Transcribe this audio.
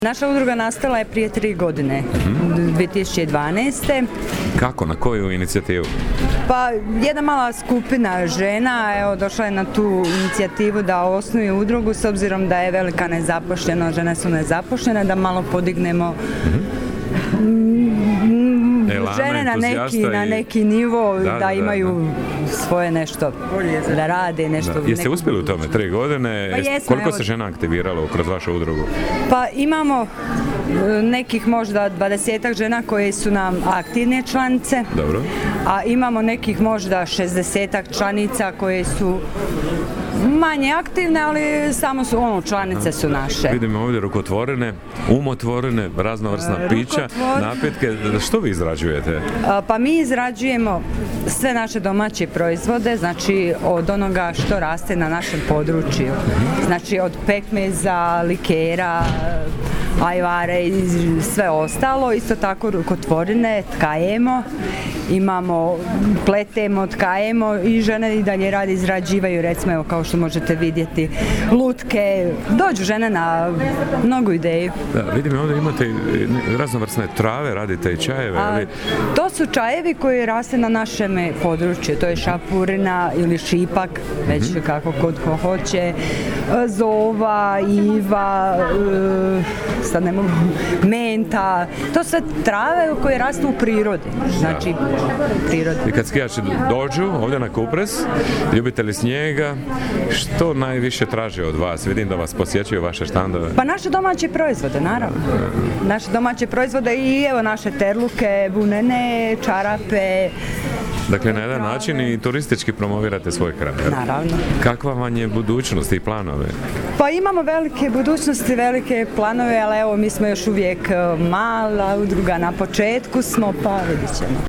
Naša udruga nastala je prije 3 godine, 2012. Kako, na koju inicijativu? Pa jedna mala skupina žena došla je na tu inicijativu da osnuje udrugu s obzirom da je velika nezapošljenost, žene su nezapošljene, da malo podignemo žene na neki nivo, da imaju svoje nešto, da rade nešto. Jeste uspjeli u tome 3 godine? Pa jesmo, koliko se žena aktiviralo kroz vašu udrugu? Pa imamo nekih možda 20 žena koje su nam aktivne članice. Dobro. A imamo nekih možda 60 članica koje su manje aktivne, ali samo su članice su naše. Vidimo ovdje rukotvorene, umotvorene, raznovrsna pića, napitke. Što vi izrađujete? Pa mi izrađujemo sve naše domaće proizvode, znači od onoga što raste na našem području. Znači od pekmeza, likera, ajvare i sve ostalo. Isto tako rukotvorine tkajemo, pletemo, tkajemo i žene i dalje radi, izrađivaju, recimo evo kao što možete vidjeti, lutke, dođu žene na mnogu ideju. Da, vidim ovdje imate raznovrsne trave, radite i čajeve. To su čajevi koji raste na našem području, to je šapurina ili šipak, već kako kod ko hoće, zova, iva, sad ne mogu, menta, to sve trave koje rastu u prirodi, znači prirodi. I kad skijači dođu ovdje na Kupres, ljubitelji snijega, što najviše traže od vas? Vidim da vas posjećuju vaše štandove. Pa naše domaće proizvode, naravno. Naše domaće proizvode i evo naše terluke, bunene, čarape. Dakle, na jedan način i turistički promovirate svoj kraj. Naravno. Kakva vam je budućnost i planove? Pa imamo velike budućnosti, velike planove, ali evo mi smo još uvijek mala udruga, na početku smo, pa vidit ćemo.